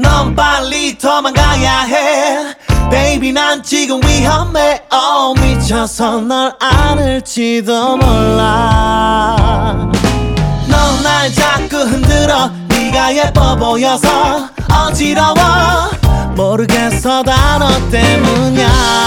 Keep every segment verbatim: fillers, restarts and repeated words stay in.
넌 빨리 도망가야 해 Baby 난 지금 위험해 oh, 미쳐서 널 안을지도 몰라 넌 날 자꾸 흔들어 네가 예뻐 보여서 어지러워 모르겠어 다 너 때문이야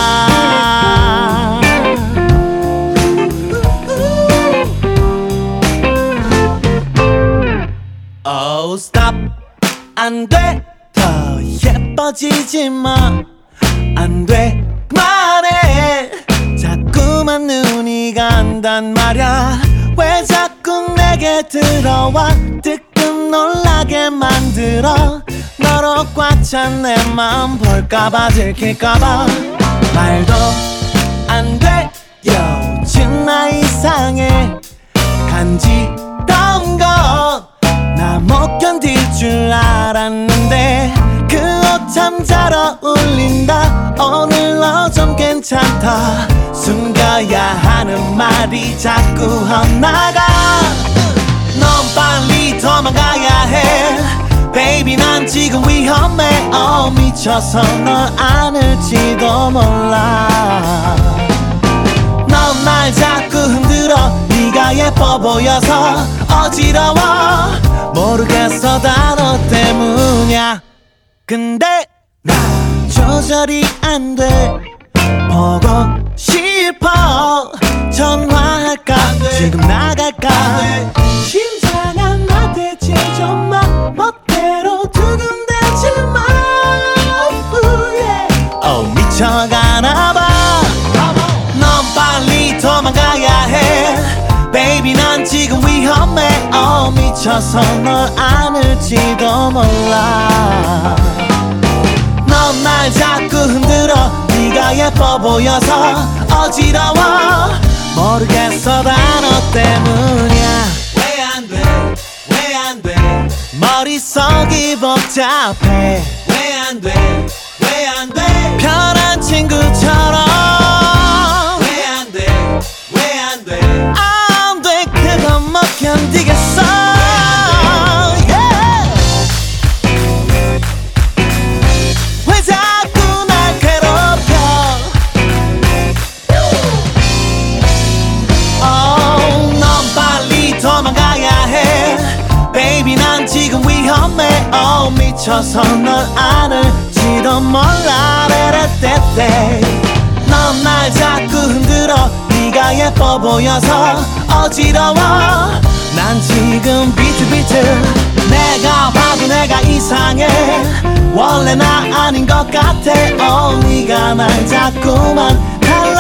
Oh stop 안 돼 더 예뻐지지 마 안 돼 그만해 자꾸만 눈이 간단 말야 왜 자꾸 내게 들어와 뜨끔 놀라게 만들어 너로 꽉 찬 내 맘 볼까봐 들킬까봐 말도 안 돼 요즘 나 이상해 간지러운 거 나 못 견딜 줄 알았는데 그 옷 참 잘 어울린다 오늘 너 좀 괜찮다 숨겨야 하는 말이 자꾸 헛나가 넌 빨리 도망가야 해 Baby 난 지금 위험해 oh, 미쳐서 널 안을지도 몰라 넌 날 자꾸 흔들어 네가 예뻐 보여서 어지러워 모르겠어 다 너 때문이야 근데 나 조절이 안 돼 보고 싶어 전화할까 지금 나갈까 심장 하나 대체 좀만 멋대로 두근대지마 oh, 미쳐가나봐 넌 빨리 도망가야 해 Baby 난 지금 위험해 oh, 미쳐서 널 안을지도 몰라 넌 날 자꾸 흔들어 네가 예뻐 보여서 어지러워 모르겠어 다 너 때문이야 왜 안 돼 왜 안 돼 머릿속이 복잡해 왜 안 돼 왜 안 돼 편한 친구처럼 왜 안 돼 왜 안 돼 안 돼 그건 못 견디겠어 지금 위험해 oh, 미쳐서 널 안을지도 몰라 레레떼떼 넌 날 자꾸 흔들어 네가 예뻐 보여서 어지러워 난 지금 비트비트 내가 봐도 내가 이상해 원래 나 아닌 것 같아 oh, 네가 날 자꾸만 달라